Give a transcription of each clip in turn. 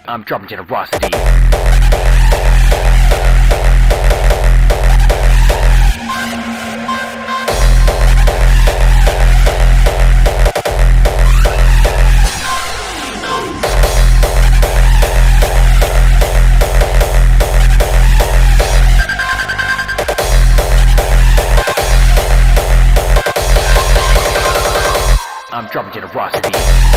I'm dropping generosity. I'm dropping generosity.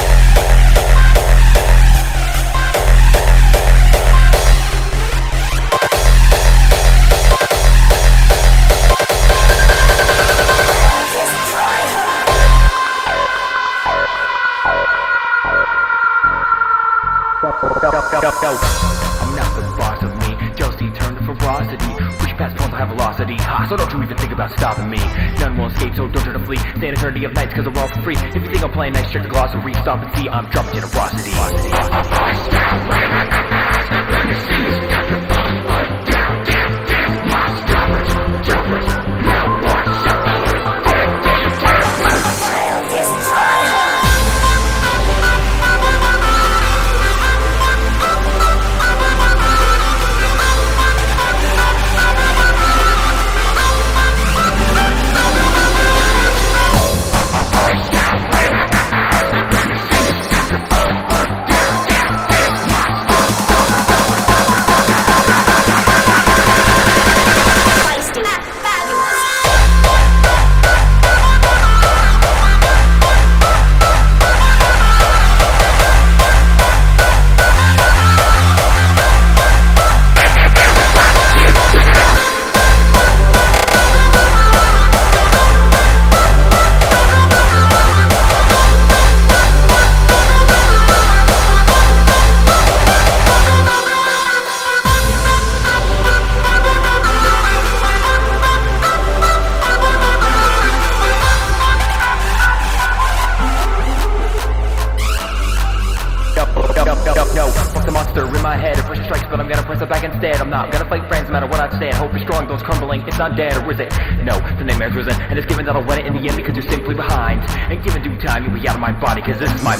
I'm not the boss of me. Jealousy turned to ferocity. Push past points, I have velocity. Ha, so don't you even think about stopping me. None will escape, so don't try to flee. Stay an eternity of nights, cause I'm all for free. If you think I'm playing nice, check the glossary. Stop and see, I'm dropping generosity. No, fuck the monster in my head. It pressure strikes, but I'm gonna press it back instead. I'm not gonna fight friends no matter what I say. Hope is strong, those crumbling, it's not dead, or is it? No, the nightmare's risen, and it's given that I'll win it in the end because you're simply behind. And given due time, you'll be out of my body, cause this is my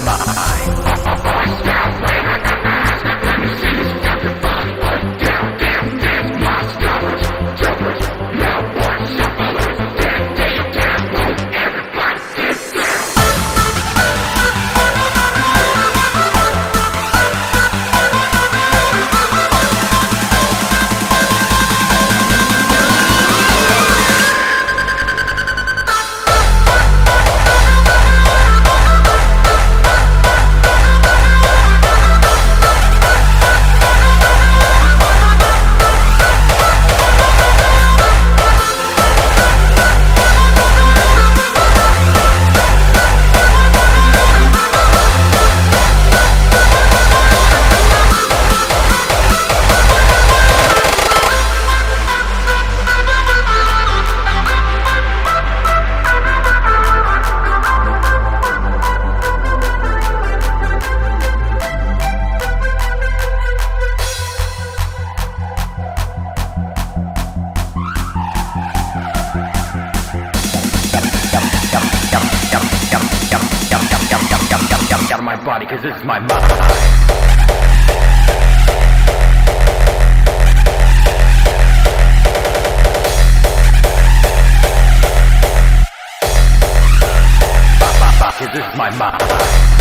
out of my body, cause this is my mind. Cause this is my mind.